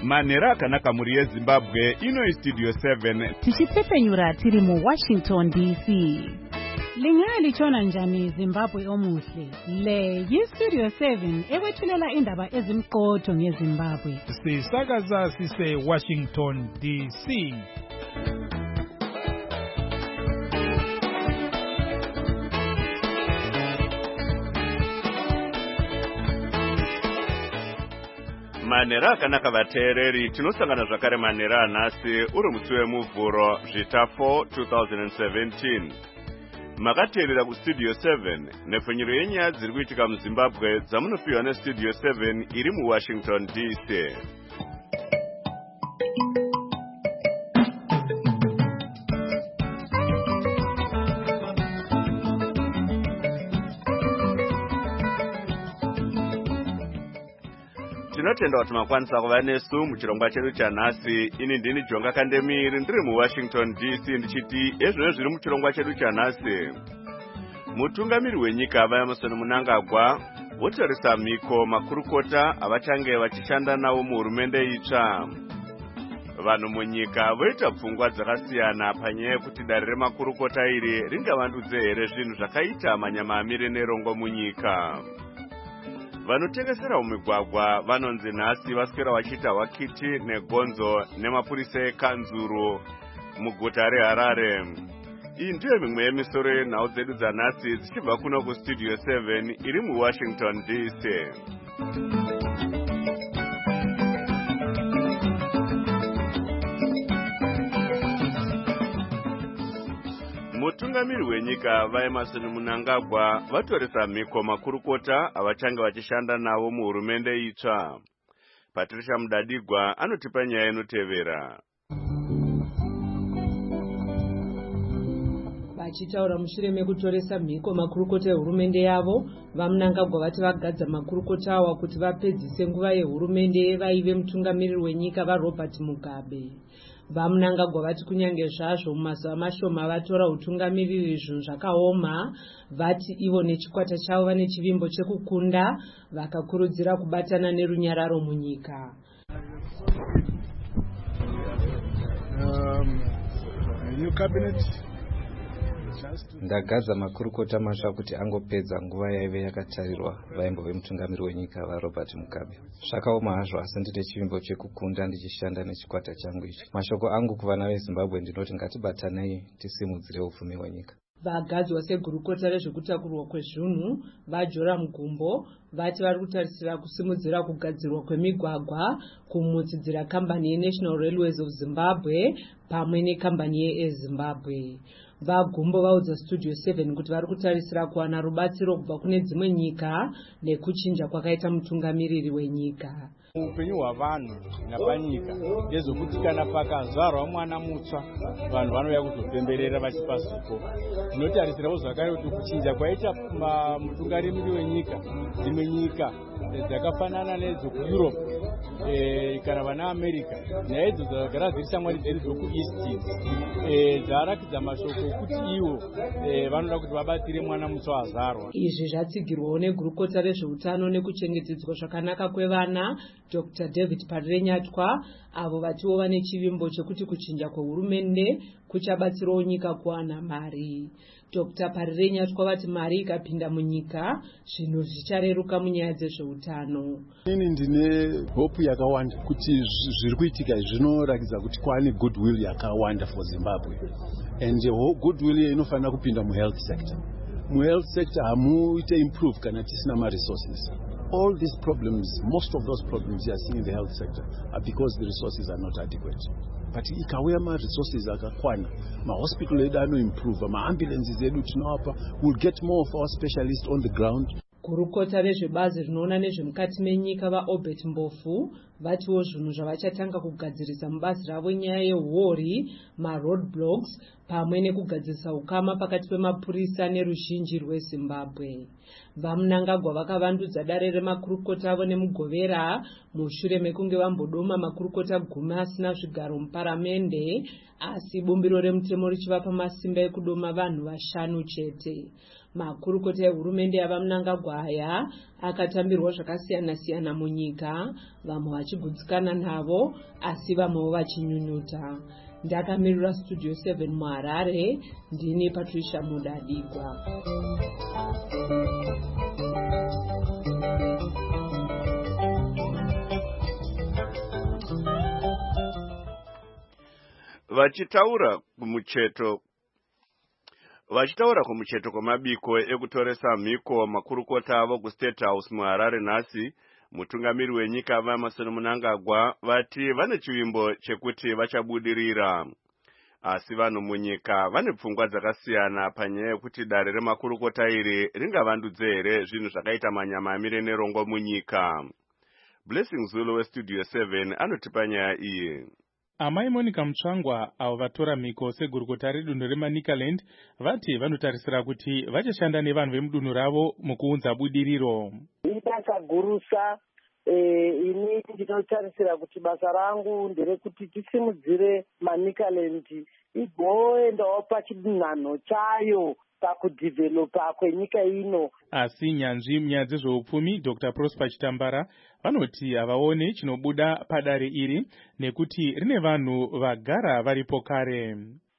Manera akanaka muri yeZimbabwe ino Studio 7 tichipfepfenyura tiri mu Washington DC. Lingalichona njani Zimbabwe omuhle? Le yiStudio 7 ekwethulela indaba ezimqotho ngeZimbabwe. Sisakaza sise Washington DC. Manera akanaka vateereri tinosangana zvakare manera anhasi uri musi wemuvhuro zvita 4 2017. Makateerera kuStudio 7 nepfenyuro yenyaya dziri kuitika muZimbabwe dzamunopiwa neStudio 7 iri muWashington DC. Tinotenda kuti makwanisa kuva nesu muchirongwa chedu chanhasi. Ini ndini Jonga Kandemiri ndiri muWashington DC ndichiti ezvino zviri muchirongwa chedu chanhasi. Mutungamiri wenyika vaEmmerson Mnangagwa votarisa mhiko makurukota avachange vachishanda nawo muhurumende itsva. Vanhu munyika voita pfungwa dzakasiyana panyaya yekuti dare remakurukota iri ringavandudze here zvinhu zvakaita manyama amire nerongo munyika. Vanotengesera mumigwagwa vanonzi nhasi vaswera vachiita hwakiti negonzo nemapurisa ekanzuru muguta reHarare. Iyi ndiyo mimwe yemisoro yenhau dzedu dzanhasi dzichibva kuno kuStudio 7 iri muWashington DC. Mutungamiri wenyika vaEmmerson Mnangagwa vatoresa mhiko makurukota avachange vachishanda navo muhurumende itsva. Patricia Mudadigwa anotipa nyaya inotevera. Vachitaura mushure mekutoresa mhiko makurukota ehurumende yavo, vaMnangagwa vati vagadza makurukota awa kuti vapedzise nguva yehurumende vaive mutungamiriri wenyika vaRobert Mugabe. VaMnangagwa vati kunyange zvazvo mumazuva mashoma vatora utungamiriri zvinhu zvakaoma, vati ivo nechikwata chavo vane chivimbo chekukunda, vakakurudzira kubatana nerunyararo munyika. New cabinet ndagadza makurukota masva kuti angopedza nguva yaive yakatarirwa vaimbove mutungamiri wenyika vaRobert Mugabe. Zvakaoma hazvo asi ndine chivimbo chekukunda ndichishanda nechikwata changu ichi. Mashoko angu kuvana veZimbabwe ndinoti ngatibatanei tisimudzire upfumi hwenyika. Vagadzwa segurukota rezvekutakurwa kwezvinhu vaJoram Gumbo vati vari kutarisira kusimudzira kugadzirwa kwemigwagwa, kumutsidzira kambani yeNational Railways of Zimbabwe pamwe nekambani yeZimbabwe. VaGumbo vaudza Studio 7 kuti vari kutarisira kuwana rubatsiro kubva kune dzimwe nyika nekuchinja kwakaita mutungamiriri wenyika. Upenyu hwavanhu napanyika ndezvokuti kana pakazvarwa mwana mutsva vanhu vanouya kuzopemberera vachipa zipo. Tinotarisirawo zvakare kuti kuchinja kwaita mutungamiriri wenyika dzimwe nyika dzakafanana nedzokuEurope kana vana America naidzo dzagara dziri shamwari dzedu dzokuEast dzarakidza mashoko okuti ivo vanoda kuti vabatsire mwana mutsva azvarwa. Izvi zvatsigirwawo negurukota rezveutano nekuchengetedzwa zvakanaka kwevana Dr. David Parirenyatwa, avo vatiwo vane chivimbo chekuti kuchinja kwehurumende kuchabatsirawo nyika kuwana mari. Dr. Parirenyatwa vati mari ikapinda munyika zvinhu zvichareruka munyaya dzezveutano. Ini ndine hope yakawanda kuti zviri kuitika zvinoratidza kuti kwaane goodwill yakawanda for Zimbabwe, and goodwill inofanira kupinda muhealth sector. Muhealth sector hamuite improve kana tisina ma-resources. All these problems, most of those problems you are seeing in the health sector are because the resources are not adequate. But ikauya ma-resources akakwana, ma-hospital edu anoimprove, ma-ambulances edu tinowapa, we'll get more of our specialists on the ground. Gurukota rezvebazi rinoona nezvemukati menyika vaObert Mbofu vatiwo zvinhu zvavachatanga kugadzirisa mubazi ravo nyaya yehuori, ma-roadblocks pamwe nekugadzirisa ukama pakati pemapurisa neruzhinji rweZimbabwe. VaMnangagwa vakavandudza dare remakurukota avo nemugovera mushure mekunge vambodoma makurukota 10 asina zvigaro muparamende, asi bumbiro remutemo richivapa masimba ekudoma vanhu 5 chete. Makurukota ehurumende yavaMnangagwa aya akatambirwa zvakasiyana siyana munyika. vamwe vachigutsikana navo asi vamwewo vachinyunyuta. Ndakamirira Studio 7 muHarare, ndini Patricia Mudadigwa. Vachitaura kumucheto kwamabiko ekutoresa mhiko makurukota avo kuState House muHarare nhasi, mutungamiri wenyika vaEmmerson Mnangagwa vati vane chivimbo chekuti vachabudirira. Asi vanhu munyika vane pfungwa dzakasiyana panyaya yekuti dare remakurukota iri ringavandudze here zvinhu zvakaita manyama amire nerongo munyika. Blessing Zulu weStudio 7 anotipa nyaya iyi. Amai Monica Mutsvangwa avo vatora mhiko segurukota redunhu reManicaland vati vanotarisira kuti vachashanda nevanhu vemudunhu ravo mukuunza budiriro. Ibasa gurusa, ini ndinotarisira kuti basa rangu nderekuti tisimudzire Manicaland igoendawo pachinhanho chayo pakudhivhelopa kwenyika ino. Asi nyanzvi munyaya dzezveupfumi Dr. Prosper Chitambara vanoti havaone chinobuda padare iri nekuti rine vanhu vagara varipo kare.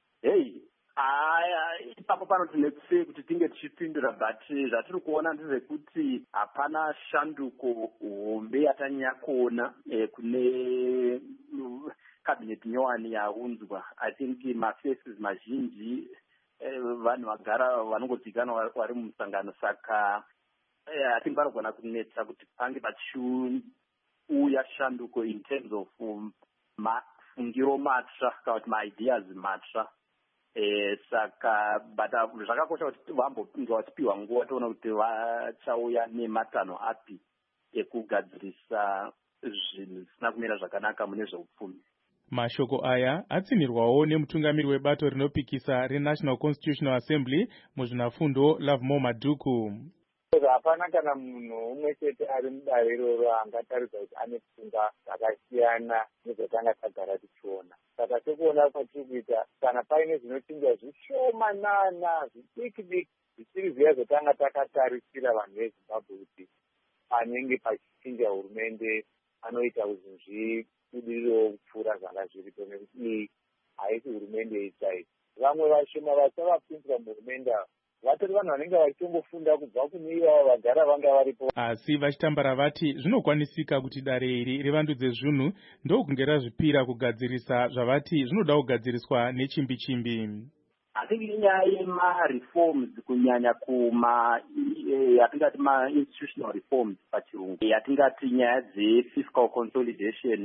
Ipapo panotinetsei kuti tinge tichipindura, but zvatiri kuona ndezvekuti hapana shanduko hombe yatanyanya kuona kune cabinet nyowani yaunzwa. I think mafaces mazhinji vanhu vagara vanongodzikana vari mumusangano, saka I think vanogona kunetsa kuti pange pachiuya shanduko in terms of mafungiro matsva kana kuti maideas matsva. Saka but zvakakosha kuti vambopinga vachipiwa nguva toona kuti vachauya nematanho api ekugadzirisa zvinhu zvisina kumira zvakanaka mune zveupfumi. Mashoko aya atsinirwawo nemutungamiri webato rinopikisa reNational Constitutional Assembly muzvinafundo Lovemore Madhuku. Hapana kana munhu umwe chete ari mudare iroro angataridza kuti ane pfungwa dzakasiyana nezvatanga tagara tichiona. Saka tokuona kwatiri kuita kana paine zvinochinja zvishomanana zvidiki diki zvisiri zviya zvatanga takatarisira vanhu veZimbabwe kuti panenge pachichinja hurumende anoita kuti zvibudiriro kupfuura zvanga zviripo, nekuti iyi haisi hurumende yechaiyo. Vamwe vashoma vasavapinzira muhurumende vatori vanhu vanenge vachitongofunda kubva kune ivavo vagara vanga varipo. Asi Vachitambara vati zvinokwanisika kuti dare iri rivandudze zvinhu ndokunge razvipira kugadzirisa zvavati zvinoda kugadziriswa nechimbi-chimbi. I think inyaya yema-reforms kunyanya yatingati ma-institutional reforms pachirungu, yatingati nyaya dze-fiscal consolidation,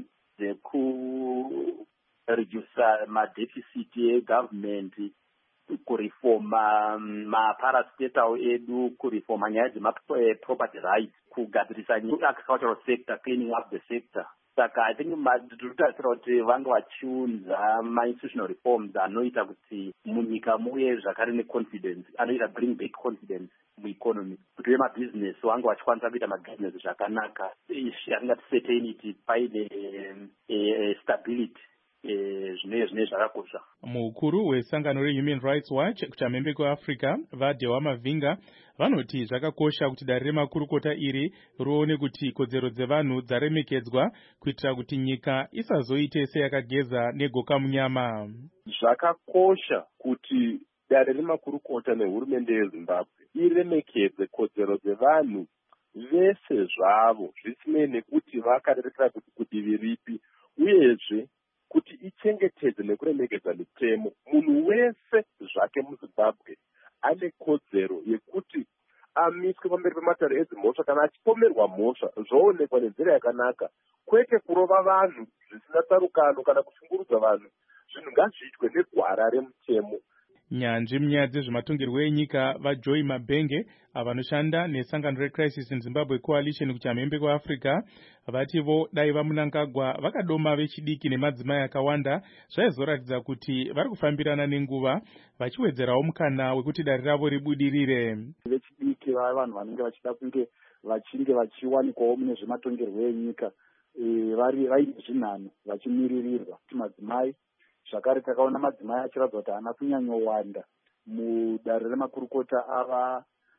dzekuredusa ma-deficit egovernment, kurifoma maparastatal edu, kurifoma nyaya dzema-property rights, kugadzirisa agricultural sector, cleaning up the sector. Saka I think tirikutarisira kuti vange vachiunza ma-institutional reforms anoita kuti munyika muye zvakare neconfidence, anoita bring back confidence mueconomy, kuti vemabhizinesi vange vachikwanisa kuita mabhizinesi zvakanaka, yatingati certainty, paine stability. Zvine zvakakosha. Mukuru wesangano reHuman Rights Watch kuchamhembe kweAfrica vaDhewa Mavhinga vanoti zvakakosha kuti dare remakurukota iri rione kuti kodzero dzevanhu dzaremekedzwa kuitira kuti nyika isazoite seyakageza negoka munyama. Zvakakosha kuti dare remakurukota nehurumende yeZimbabwe iremekedze kodzero dzevanhu vese zvavo zvisinei nekuti vakarerekera kuti kudivi ripi, uyezve kuti ichengetedze nekuremekedza mitemo. Munhu wese zvake muZimbabwe ane kodzero yekuti amiswe pamberi pematare edzimhosva kana achipomerwa mhosva zvoonekwa nenzira yakanaka, kwete kurova vanhu zvisina tsarukano kana kushungurudza vanhu. Zvinhu ngazviitwe negwara remutemo. Nyanzvi munyaya dzezvematongerwo enyika vaJoy Mabhenge vanoshanda nesangano reCrisis in Zimbabwe Coalition kuchamhembe kweAfrica vativo dai vaMnangagwa vakadoma vechidiki nemadzimai akawanda zvaizoratidza kuti vari kufambirana nenguva vachiwedzerawo mukana wekuti dare ravo ribudirire. Vechidiki vanhu vanenge vachida kunge vachinge vachiwanikwawo mune zvematongerwo enyika vaine zvinhano vachimiririrwa madzimai. Zvakare takaona madzimai achiratidza kuti haana kunyanyowanda mudare remakurukota ava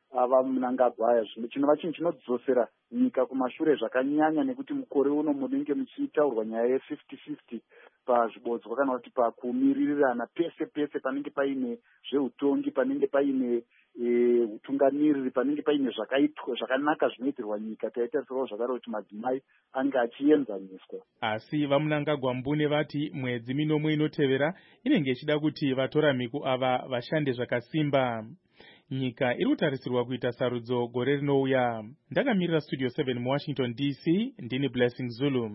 ava Mnangagwa aya zvino chinova chinhu chinodzosera nyika kumashure zvakanyanya, nekuti mukore uno munenge muchitaurwa nyaya ye50-50 pazvibodzwa kana kuti pakumirirana pese pese panenge paine zveutongi, panenge paine utungamiriri, panenge paine zvakaitwa zvakanaka zvinoitirwa nyika. Taitarisirawo zvakare kuti madzimai ange achienzaniswa. Asi vaMnangagwa Mbune vati mwedzi minomwe inotevera inenge ichida kuti vatoramiko ava vashande zvakasimba. Nyika iri kutarisirwa kuita sarudzo gore rinouya. Ndakamirira Studio 7 muWashington DC, ndini Blessing Zulu.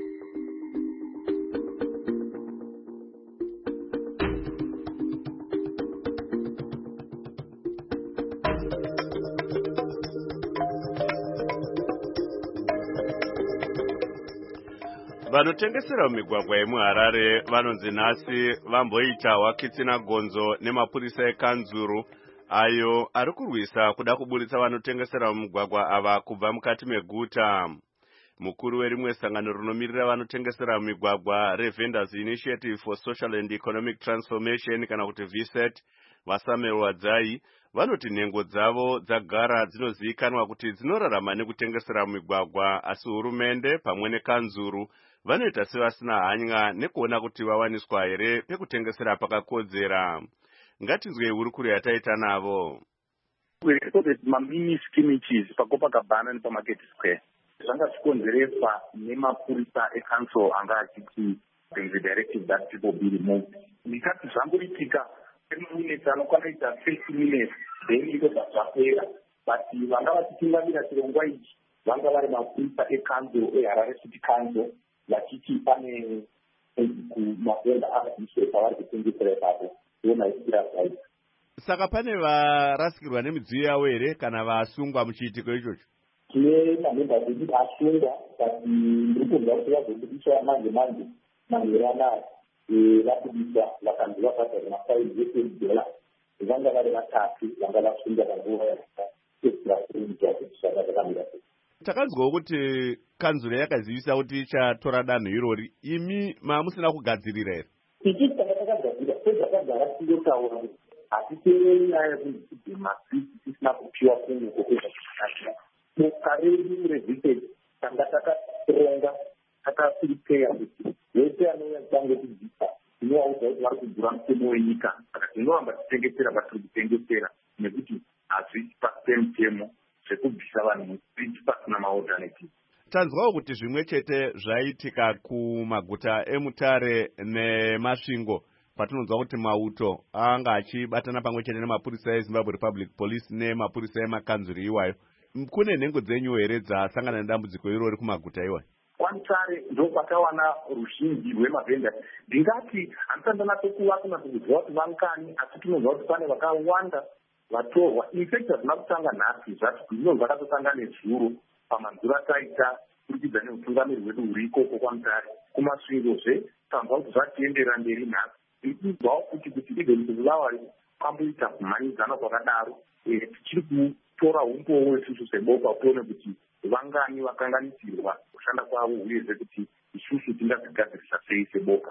Vanotengesera mumigwagwa yemuHarare vanonzi nhasi vamboita wakitsina gonzo nemapurisa ekanzuru ayo ari kurwisa kuda kuburitsa vanotengesera mumigwagwa ava kubva mukati meguta. Mukuru werimwe sangano rinomirira vanotengesera mumigwagwa reVendors Initiative for Social and Economic Transformation kana kuti VSET, vaSamuel Wadzai, vanoti nhengo dzavo dzagara dzinozivikanwa kuti dzinorarama nekutengesera mumigwagwa, asi hurumende pamwe nekanzuru vanoita sevasina hanya nekuona kuti vawaniswa here pekutengesera pakakodzera. Ngatinzwe hurukuro yataita navo. Mamini skimichis paCopacabana nepaMarket Square zvanga zvikonzereswa nemapurisa eCouncil anga achiti the directive that people be removed. Ndikati zvangoritika 10 minutes anokwana 50 minutes then iko zvapera, but vanga vachitungamira chirongwa ichi vanga vari mapurisa eCouncil eHarare City Council vachiti pane mavenda akadiswe pavari kutengesera ipapo. Saka pane varasikirwa nemidziyo yavo here kana vasungwa muchiitiko ichocho? Tine mamemba edu asungwa, but ndirikunzwa kuti vazobudiswa manje manherana vabudiswa vakanzi vabhadhara mafaini $10. Vanga vari vatatu vanga vasungwa panguva yakamira. Takanzwawo kuti kanzuro yakazivisa kuti ichatora danho irori. Imi mamusina kugadzirira here? Ichi takagadzira sezvakagara tingotaura kuti hatiteereri nyaya yekuti mafisi tisina kupiwa kunhu kwezvakakashira. Boka redu reVisiti tanga takaronga takapiripeya kuti wese anouya titange kudzisa tinovaudza kuti vari kudhura mutemo wenyika, saka tinoramba titengesera vatiri kutengesera nekuti hazvisi pasi pemutemo zvekubvisa vanhu mustriti pasina maalternative. Tanzwawo kuti zvimwe chete zvaitika kumaguta eMutare neMasvingo patinonzwa kuti mauto anga achibatana pamwe chete nemapurisa eZimbabwe Republic Police nemapurisa emakanzuri iwayo. Kune nhengo dzenyu here dzasangana nedambudziko irori kumaguta iwayo? KwaMutare ndokwakawana ruzhinji rwemavhenda. Ndingati handisandanasokuva kunatsokuziva kuti vangani, asi tinonzwa kuti pane vakawanda vatorwa. Infect hazvina kutanga nhasi zvati zvinonzi vakatotanga nezuro pamanzura taita kurikidza neutungamiri hwedu huri ikoko kwaMutare. Kumasvingozve tanzwa kuti zvatiendera mberi nhasi. Ndirikunzwawo kuti even kuvulavari kwamboita kumhanyidzana kwakadaro, tichiri kutora umbowo isusu seboka tione kuti vangani vakanganisirwa kushanda kwavo uyezve kuti isusu tingazvigadzirisa sei seboka.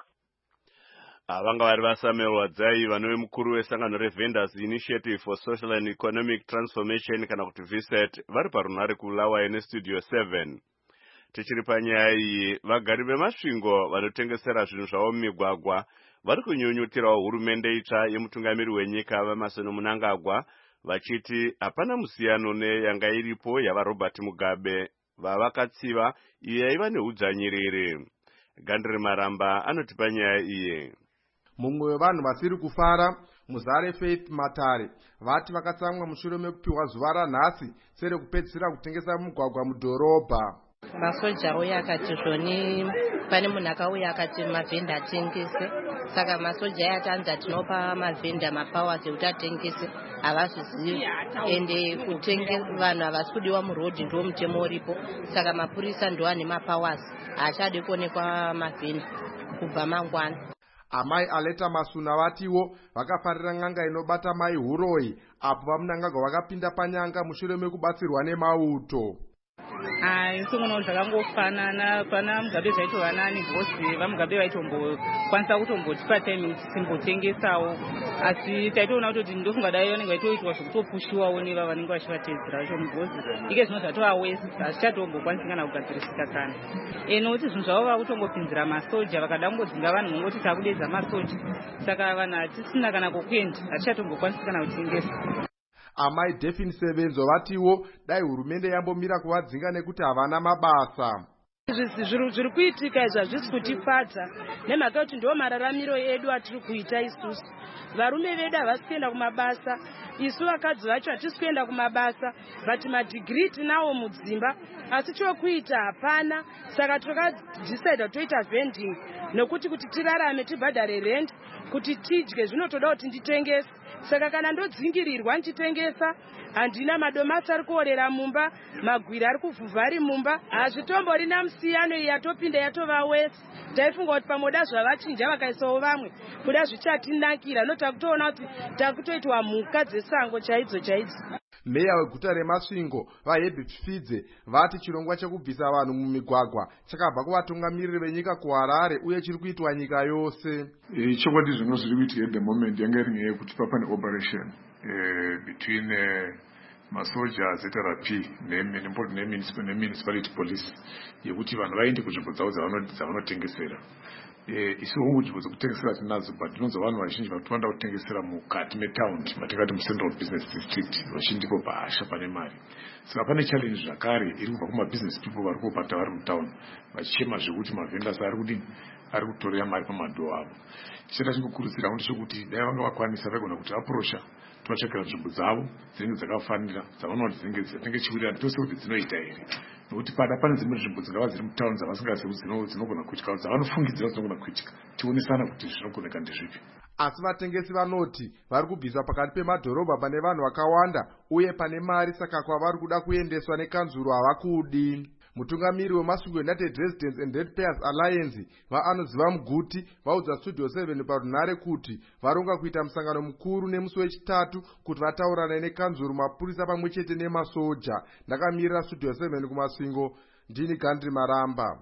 Vanga vari vaSamuel Wadzai, vanove mukuru wesangano reVendors Initiative for Social and Economic Transformation kana kuti VSET, vari parunhare kuBulawayo neStudio 7. Tichiri panyaya iyi, vagari veMasvingo vanotengesera zvinhu zvavo mumigwagwa vari kunyunyutirawo hurumende itsva yemutungamiri wenyika vaMasono Mnangagwa vachiti hapana musiyano neyanga iripo yavaRobert Mugabe vavakatsiva iyo yaiva nehudzvanyiriri. Gandri Maramba anoti panyaya iyi. Mumwe wevanhu vasiri kufara, Muzare Faith Matare, vati vakatsamwa mushure mekupiwa zuva ranhasi sere kupedzisira kutengesa mugwagwa mudhorobha. Masoja uya akati zvoni pane munhu akauya akati mavhenda atengese, saka masoja atanza tinopa mavhenda mapowers ekuti atengese, havazvizivi ende vanhu havasi kudiwa murodhi ndo mutemo uripo, saka mapurisa ndo ane mapowers, haachadi kuonekwa mavhenda kubva mangwana. Amai Aleta Masuna vatiwo vakafarira n'anga inobata mai Huroi apo vaMnangagwa vakapinda panyanga mushure mekubatsirwa nemauto. Isomuno zvakangofanana pana Mugabe zvaitova nani bhosi vaMugabe vaitombo kutombotipa time simbotengesawo, asi taitoona kuti ndofungadai vanenge vaitoitwa zvokutopushiwawo neva vanenge vachivatedzera vacho mubhosi ike zvino zvatova wesi hazvichatombokwanisi kana kugadzirisika kana nokuti zvinhu zvavo vakutongopinzira masoja vakada kungodzinga vanhu ngongoti takudedza masoja, saka vanhu hatisina kana kokuenda hazvichatombokwanisi kana kutengesa. Amai Delphine Sevenzo vatiwo dai hurumende yambomira kuvadzinga nekuti havana mabasa. Zviri kuitika izvi hazvisi kutifadza nemhaka kuti ndo mararamiro edu atiri kuita isusu. Varume vedu havasi kuenda kumabasa, isu vakadzi vacho hatisi kuenda kumabasa, but madhigiri tinawo mudzimba asi chokuita hapana. Saka takadecida toita vending nokuti kuti tirarame tibhadhare rent, kuti tidye zvinotoda kuti nditengese. Saka kana ndodzingirirwa ndichitengesa handina madomasi ari kuorera mumba, magwiri ari kuvhuvha ari mumba, hazvitomborina musiyano yatopinda yatova wese. Taifunga kuti pamoda zvavachinja vakaisawo vamwe kuda zvichatinakira, notakutoona kuti takutoitwa mhuka dzesango chaidzo chaidzo. Meya weguta reMasvingo vaHerbie Pfidze vati chirongwa chekubvisa vanhu mumigwagwa chakabva kuvatungamiriri venyika kuHarare uye chiri kuitwa nyika yose. Chokwadi zvino zviri kuitika at the moment yanga iri nyaya yekuti papane operation between masoja ZRP nemunicipality police yekuti vanhu vaende kunzvimbo dzavo dzavanotengesera. Isu hongu nzvimbo dzekutengesera tinadzo, but tinonzwa vanhu vazhinji vanotoda kutengesera mukati metaundi matingati muCentral Business District vachindiko bahasha pane mari. Saka pane challenge zvakare iri kubva kumabusiness people vari kubata vari mutauni vachichema zvekuti mavhendors ari kutorera mari pamadhoo avo. Tichada chingokurudzira ndechekuti dai vanga vakwanisa vaigona kuti aprosha tovatsvakira nzvimbo dzavo dzinenge dzakafanira dzavanoona kuti dzinenge chiwirirana tose kuti dzinoita here, nokuti pane dzimwe nzvimbo dzingava dziri mutauni dzavasingazivi kuti dzinogona kuitika dzavanofungidzira dzinogona kuitika. Tionesana kuti zvinogoneka ndezvipi. Asi vatengesi vanoti vari kubviswa pakati pemadhorobha pane vanhu vakawanda uye pane mari, saka kwavari kuda kuendeswa nekanzuro havakudi. Mutungamiri weMasvingo United Residents and Ratepayers Alliance vaanoziva Muguti vaudza Studio 7 parunhare kuti varonga kuita musangano mukuru nemusi wechitatu kuti vataurane nekanzuro, mapurisa pamwe chete nemasoja. Ndakamirira Studio 7 kuMasvingo, ndini Gandri Maramba.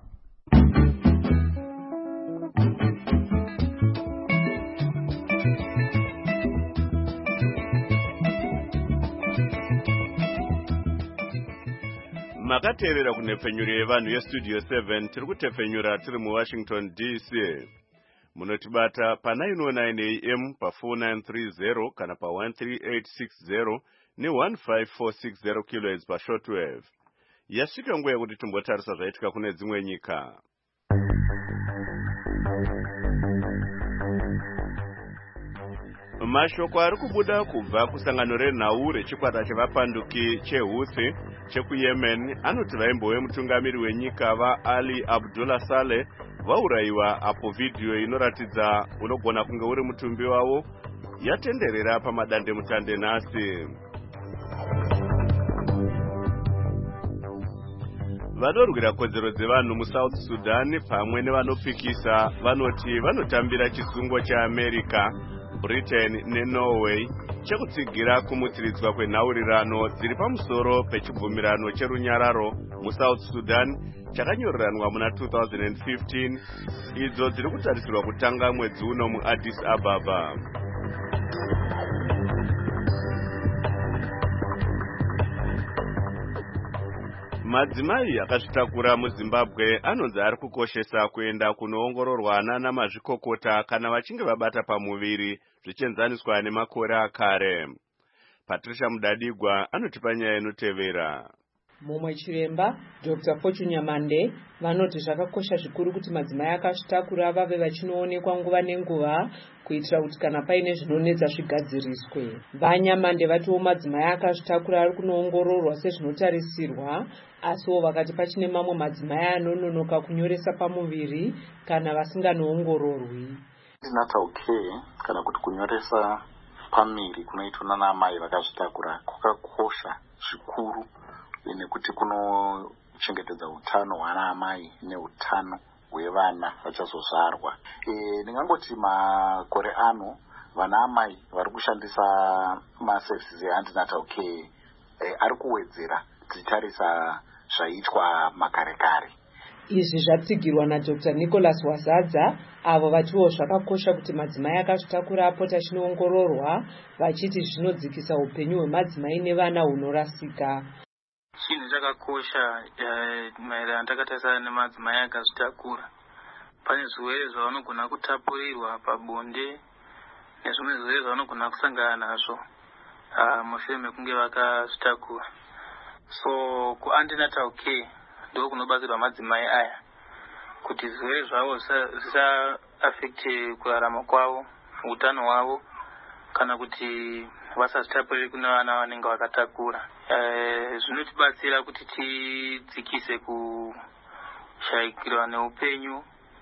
Makateerera kunhepfenyuro yevanhu yestudio 7 tiri kutepfenyura tiri muWashington DC. Munotibata pa 909 AM pa 4930 kana pa 13860 ne 15460 kHz pa shortwave. Yasvika nguva yekuti timbotarisa zvaitika kune dzimwe nyika. Mashoko ari kubuda kubva kusangano renhau rechikwata chevapanduki cheHouthi chekuYemen anoti vaimbove mutungamiri wenyika vaAli Abdullah Saleh vaurayiwa apo vhidhiyo inoratidza unogona kunge uri mutumbi wavo yatenderera pamadandemutande nhasi. Vanorwira kodzero dzevanhu muSouth Sudan pamwe nevanopikisa vanoti vanotambira chisungo chaAmerica, Britain neNorway chekutsigira kumutsiridzwa kwenhaurirano dziri pamusoro pechibvumirano cherunyararo muSouth Sudan chakanyoreranwa muna 2015 idzo dziri kutarisirwa kutanga mwedzi uno muAddis Ababa. Madzimai akazvitakura muZimbabwe anonzi ari kukoshesa kuenda kunoongororwa nana mazvikokota kana vachinge vabata pamuviri zvichienzaniswa nemakore akare. Patricia Mudadigwa anotipa nyaya inotevera. Mumwe chiremba Dr. Fortune Nyamande vanoti zvakakosha zvikuru kuti madzimai akazvitakura vave vachinoonekwa nguva nenguva kuitira kuti kana paine zvinonetsa zvigadziriswe. VaNyamande vatiwo madzimai akazvitakura ari kunoongororwa sezvinotarisirwa, asiwo vakati pachine mamwe madzimai anononoka kunyoresa pamuviri kana vasinganoongororwi. Natal care kana kuti kunyoresa pamuviri kunoitwa nana amai vakazvitakura kwakakosha zvikuru nekuti kunochengetedza utano hwana amai neutano hwevana vachazozvarwa. Ndingangoti makore ano vana amai vari kushandisa maservices eantenatal care ari kuwedzera tichitarisa zvaitwa makare kare. Izvi zvatsigirwa naDr Nicholas Wazadza, avo vatiwo zvakakosha kuti madzimai akazvitakura apota achinoongororwa, vachiti zvinodzikisa upenyu hwemadzimai nevana hunorasika. Chinhu chakakosha maererano takatarisana nemadzimai akazvitakura. Pane zvirwere zvavanogona kutapurirwa pabonde nezvimwe zvirwere zvavanogona kusangana nazvo mushure mekunge vakazvitakura. So kuantenatal care ndo kunobatsirwa madzimai aya kuti zvirwere zvavo zvisa-affecte kurarama kwavo, utano hwavo, kana kuti vasazvitapurire kune vana vanenge vakatakura. Zvinotibatsira kuti tidzikise kushayikirwa neupenyu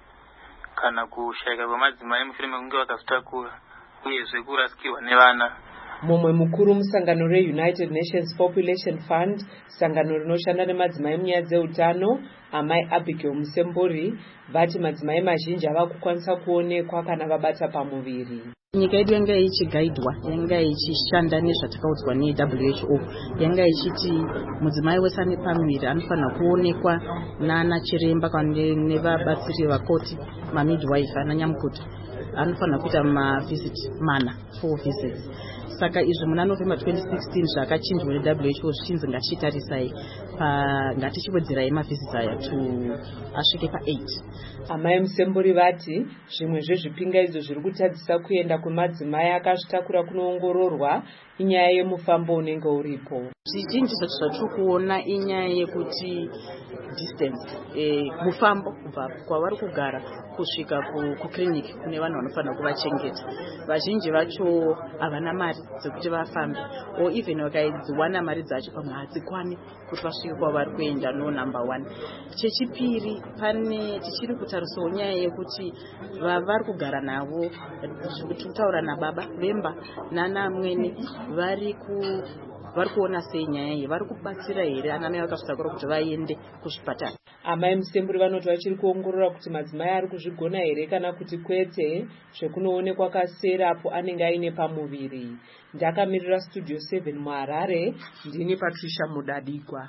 kana kushayika kwemadzimai mushure mekunge vakazvitakura, uyezve kurasikirwa nevana. Mumwe mukuru musangano reUnited Nations Population Fund, sangano rinoshanda nemadzimai munyaya dzeutano, amai Abigail Musemburi, vati madzimai mazhinji ava kukwanisa kuonekwa kana vabata pamuviri. Nyika yedu yanga ichigaidwa, yanga ichishanda nezvatakaudzwa neWHO, yanga ichiti mudzimai wese ane pamuviri anofanira kuonekwa nana chiremba kana nevabatsiri vakoti, mamidwife, ananyamukuta. Anofanira kuita mavisit mana, 4 visits. Saka izvi muna November 2016 zvakachinjwa neWHO zvichinzi ngachitarisai ngatichiwedzerai mavisits aya asvike pa8. Amai Musemburi vati zvimwe zvezvipingaidzo zviri kutadzisa kuenda kwemadzimai akazvitakura kunoongororwa inyaya yemufambo unenge uripo. Zvizhinji zvatiri kuona inyaya yekuti distance, mufambo kubva kwavari kugara kusvika kukiriniki kune vanhu vanofanira kuvachengeta. Vazhinji vacho havana mari dzekuti vafambe, o even vakaidziwana mari dzacho pamwe hadzikwani kuti vasvike kwavari kuenda number 1. Chechipiri, pane tichiri kutarisawo nyaya yekuti vari kugara navo, kutaura nababa vemba nana mwene vari kuona sei nyaya iyi, vari kubatsira here anamai vakazvitakura kuti vaende kuzvipatara. Amai Musemburi vanoti vachiri kuongorora kuti madzimai ari kuzvigona here kana kuti kwete, zvekunoonekwa kaserapo anenge aine pamuviri. Ndakamirira Studio 7 muHarare, ndini Patricia Mudadigwa.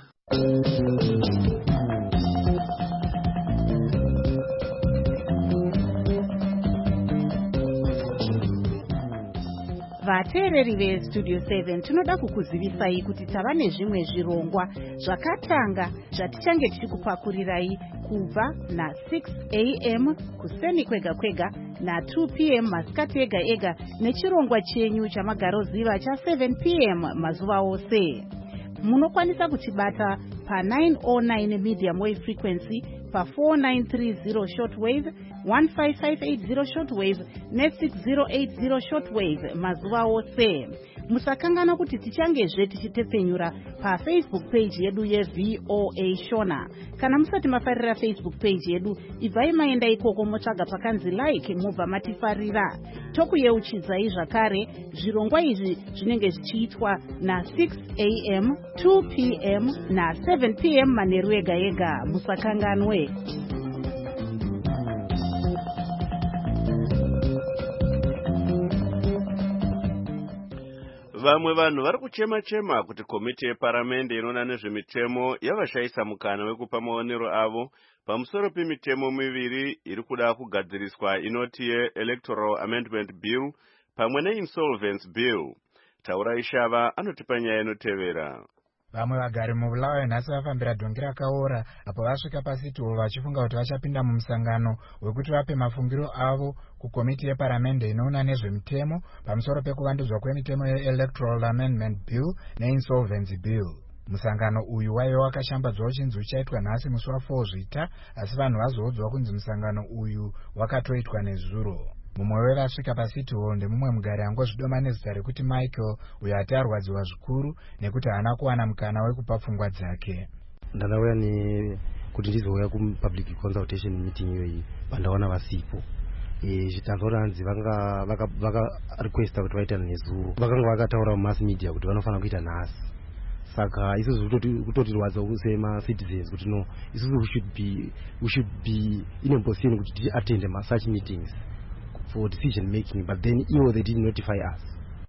Vateereri veStudio 7 tinoda kukuzivisai kuti tava nezvimwe zvirongwa zvakatanga zvatichange tichikupakurirai kubva na6 AM kuseni kwega kwega na2 PM masikati ega ega nechirongwa chenyu chamagaroziva cha7 PM mazuva ose. Munokwanisa kutibata pa909 medium wave frequency, pa4930 shortwave, 15580 shortwave ne6080 shortwave mazuva ose. Musakangana kuti tichangezve tichitepfenyura paFacebook page yedu yeVOA Shona. Kana musati mafarira Facebook page yedu, ibvai maenda ikoko motsvaga pakanzi like mubva matifarira. Tokuyeuchidzai zvakare zvirongwa izvi zvinenge zvichiitwa na6 AM, 2 PM na7 PM manheru ega ega. Musakanganwe. Vamwe vanhu vari kuchema-chema kuti komiti yeparamende inoona nezvemitemo yavashaisa mukana wekupa maonero avo pamusoro pemitemo miviri iri kuda kugadziriswa inoti yeElectoral Amendment Bill pamwe neInsolvency Bill. Taura Ishava anotipa nyaya inotevera. Vamwe vagari mubulawayo nhasi vafambira dhongi rakaora apo vasvika pasituwo vachifunga kuti vachapinda mumusangano wekuti vape mafungiro avo kukomiti yeparamende inoona nezvemitemo pamusoro pekuvandudzwa kwemitemo yeElectoral Amendment Bill neInsolvency Bill. Musangano uyu waive wakashambadzwa uchinzi uchaitwa nhasi musi wa4 Zvita, asi vanhu vazoudzwa kunzi musangano uyu wakatoitwa nezuro. Mumwe wevasvika pasiti hall ndemumwe mugari angozvidoma nezita rekuti Michael, uyo ati arwadziwa zvikuru nekuti haana kuwana mukana wekupa pfungwa dzake. Ndakauya kuti ndizouya kupublic consultation meeting iyoyi pandaona vasipo. Zvitanzwa hanzi vaka-requesta kuti vaita nezuro. Vakanga vakataura mumass media kuti vanofanira kuita nhasi. Saka isusu kutotirwadza sema-citizens kuti no, isusu we should be in a position kuti attend such meetings for decision making, but then they didn't notify us.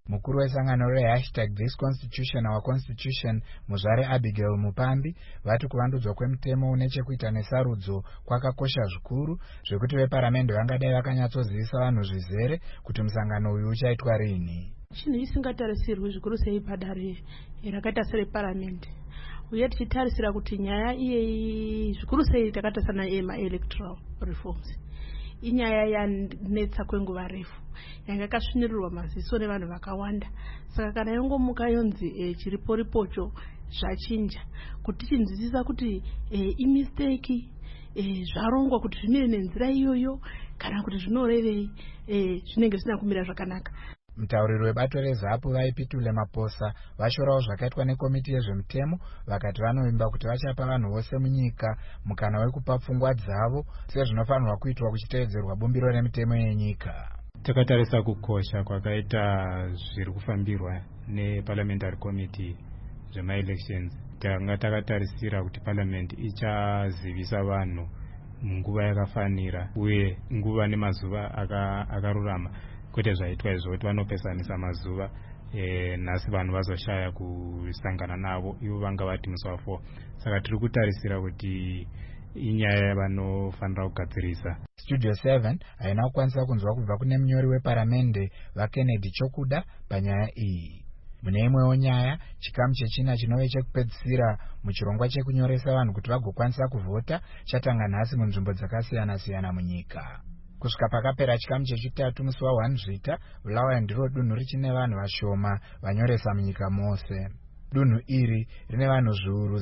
Mukuru wesangano re#ThisConstitution Our Constitution Muzvare Abigail Mupambi vati kuvandudzwa kwemutemo une chekuita nesarudzo kwakakosha zvikuru zvekuti veparamende vangadai vakanyatsozivisa vanhu zvizere kuti musangano uyu uchaitwa rini. Chinhu isingatarisirwi zvikuru sei padare rakaita sereparamende uye tichitarisira kuti nyaya iyeyi zvikuru sei takatasana ema-electoral reforms inyaya yanetsa kwenguva refu yanga yakasvinirirwa maziso nevanhu vakawanda. Saka kana yongomuka yonzi chiriporipocho zvachinja kuti tichinzwisisa kuti imisteki zvarongwa kuti zvimire nenzira iyoyo kana kuti zvinorevei zvinenge zvisina kumira zvakanaka. Mutauriri webato reZAPU vaipitule Maposa vashorawo zvakaitwa nekomiti yezvemutemo vakati vanovimba kuti vachapa vanhu vose munyika mukana wekupa pfungwa dzavo sezvinofanirwa kuitwa kuchitevedzerwa bumbiro remutemo yenyika. Takatarisa kukosha kwakaita zviri kufambirwa neparliamentary committee zvema-elections. Tanga takatarisira kuti parliament ichazivisa vanhu munguva yakafanira uye nguva nemazuva akarurama. Kwete zvaitwa izvo kuti vanopesanisa mazuva nhasi vanhu vazoshaya kusangana navo ivo vanga vatimiswa 4. Saka tiri kutarisira kuti inyaya yavanofanira kugadzirisa. Studio 7 haina kukwanisa kunzwa kubva kune munyori weparamende vaKennedy Chokuda panyaya iyi. Mune imwewo nyaya, chikamu chechina chinove chekupedzisira muchirongwa chekunyoresa vanhu kuti vagokwanisa kuvhota chatanga nhasi munzvimbo dzakasiyana-siyana munyika. Kusvika pakapera chikamu chechitatu musi wa1 Zvita, Bulawayo ndiro dunhu richine vanhu vashoma vanyoresa munyika mose. Dunhu iri rine vanhu zviuru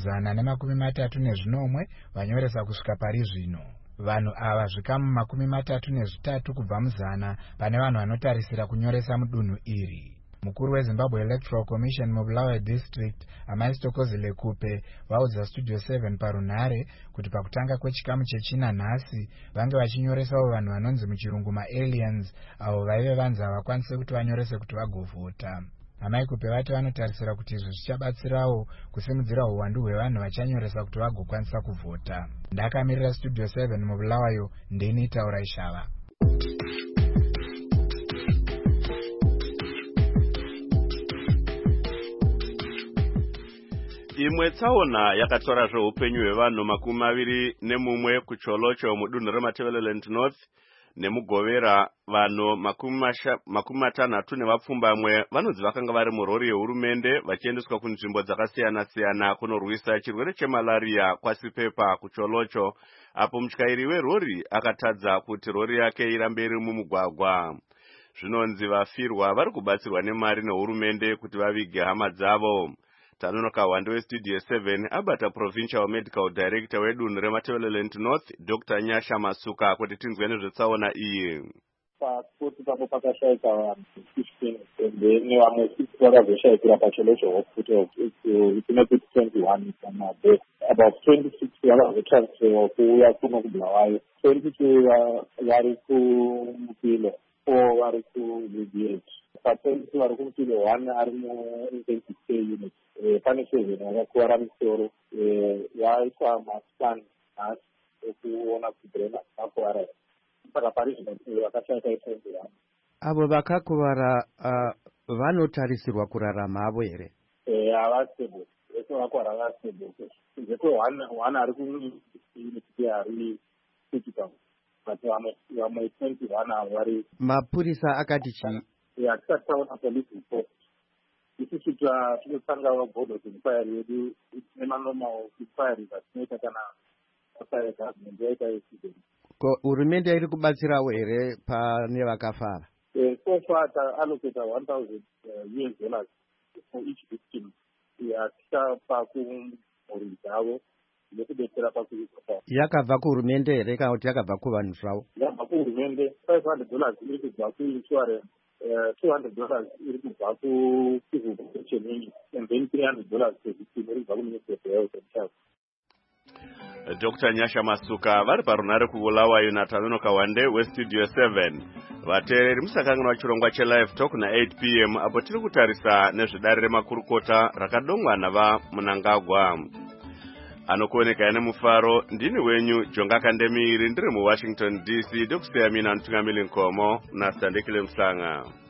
133 vanyoresa kusvika pari zvino. Vanhu ava zvikamu 33 kubva muzana pane vanhu vanotarisira kunyoresa mudunhu iri. Mukuru weZimbabwe Electoral Commission muBulawayo District Amaistokozi Lekupe vaudza Studio 7 parunhare kuti pakutanga kwechikamu chechina nhasi vange vachinyoresawo vanhu vanonzi muchirungu ma-aliens avo vaive vanzi havakwanise kuti vanyorese kuti vagovhota. Amaikupe vati vanotarisira kuti izvi zvichabatsirawo kusimudzira uwandu hwevanhu vachanyoresa kuti vagokwanisa kuvhota. Ndakamirira Studio 7 muBulawayo ndini Taura Ishava. Imwe tsaona yakatora zveupenyu hwevanhu 21 kuCholocho mudunhu reMatabeleland North nemuGovera vanhu 60 nevapfumbamwe vanonzi vakanga vari murori yehurumende vachiendeswa kunzvimbo dzakasiyana-siyana kunorwisa chirwere chemalaria kwaSipepa kuCholocho apo mutyairi werori akatadza kuti rori yake irambe iri mumugwagwa. Zvinonzi vafirwa vari kubatsirwa nemari nehurumende kuti vavige hama dzavo. Tanonoka Wande weStudio 7 abata Provincial Medical Director wedunhu reMatabeleland North Dr. Nyasha Masuka kuti tinzwe nezvetsaona iyi. Paspoti papo pakashaika vanhu 15 nevamwe 6 vakazoshaikira paCholocho hospital kune kuti 21 pamabhe. About 26 vakazotransferwa kuuya kuno kuBulawayo, 22 vari kuMupile, 4 vari kuBBH. Pa20 vari kuMupile 1 ari mu-intensive care unit. Pane 7 vakakuwara musoro vaiswa mascan nhasi ekuona kuti brain akakuwara. Saka pari zvino vakashaika 21. Avo vakakuwara vanotarisirwa kurarama havo here? Havastable. Vese vakuwara vastable. Zvekwe1 ari kuunit ari critical. But vamwe 21 vari. Mapurisa akati chii? Hatisati taona police report. Isusu tinotanga board of inquiry yedu nemanormal inquiry dzatinoita kana after government yaita accident. Ko hurumende iri kubatsirawo here pane vakafara? So far allocate $1,000 for each victim. Tichapa kumhuri dzavo nekudetsera pakuita. Yakabva kuhurumende here kana kuti yakabva kuvanhu zvavo? Yakabva kuhurumende. $500 iri kubva kuinsurance. $200 iri kubva kucivil protection and then $300 per victim iri kubva kuMinister of Health and Child. Dr. Nyasha Masuka vari parunhare kuBulawayo naTanonoka Wande weStudio 7. Vateereri musakanganwa chirongwa cheLive Talk na8 p.m. apo tiri kutarisa nezvedare remakurukota rakadongwa navaMnangagwa. Anokuoneka nemufaro ndini wenyu Jonga Kandemiri ndiri muWashington DC. Ndokusiyamina Ntungamili Nkomo naSandekile Msanga.